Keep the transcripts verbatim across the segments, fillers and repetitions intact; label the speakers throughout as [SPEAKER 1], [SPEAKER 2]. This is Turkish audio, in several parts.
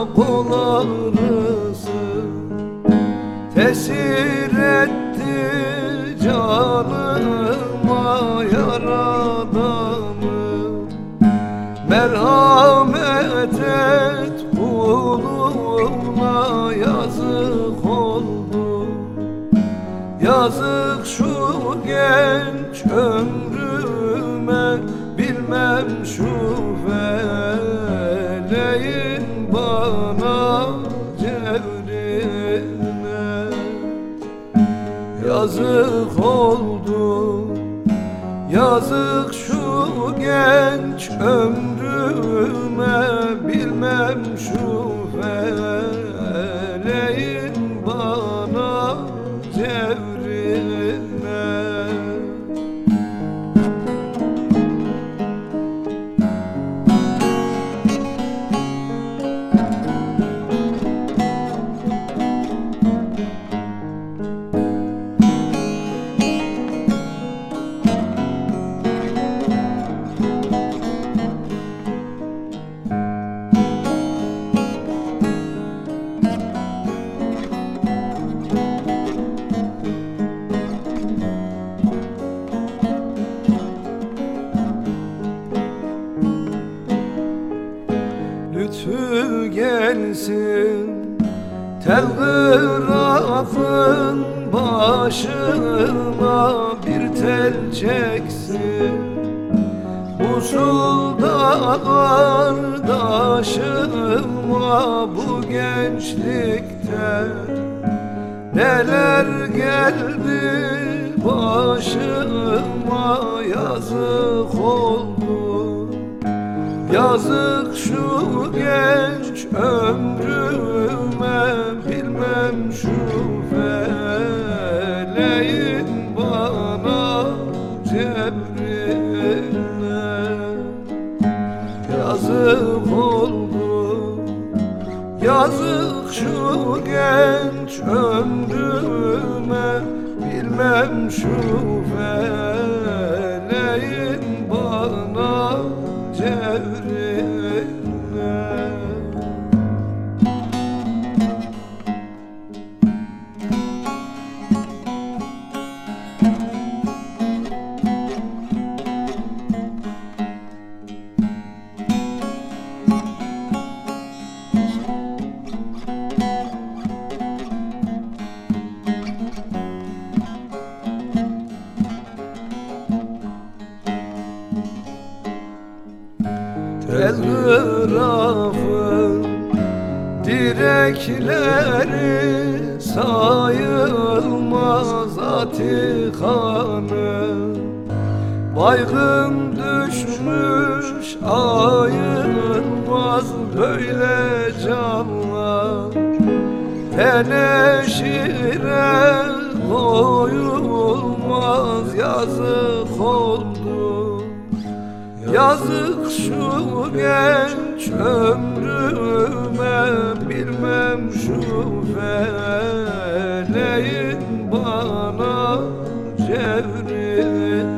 [SPEAKER 1] kol ağrısı tesir etti canıma yaradanım. Merhamet et kuluna, yazık oldu. Yazık şu genç ömrüme, bilmem şu feleğin bana cevrine. Yazık oldu, yazık şu genç ömrüme, bilmem şu feleğin bana cevrine. Lütfü gelsin telgrafın başına, bir tel çeksin usulda kardeşıma. Bu gençlikte neler geldi başıma, yazık oldu. Yazık şu genç ömrüme, bilmem şu feleğin bana cebrine. Yazık oldu, yazık şu genç ömrüme, bilmem şu feleğin bana cevrine. Telgrafın direkleri sayılmaz atikanı. Baygın düşmüş ayılmaz böyle canlar. Teneşire koyulmaz, yazık oldu. Yazık şu genç ömrüme, bilmem şu feleğin bana cevrine.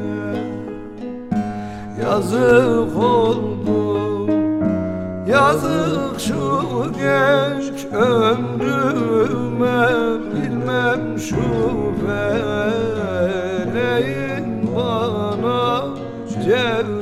[SPEAKER 1] Yazık oldu, yazık şu genç ömrüme, bilmem şu feleğin bana cevrine.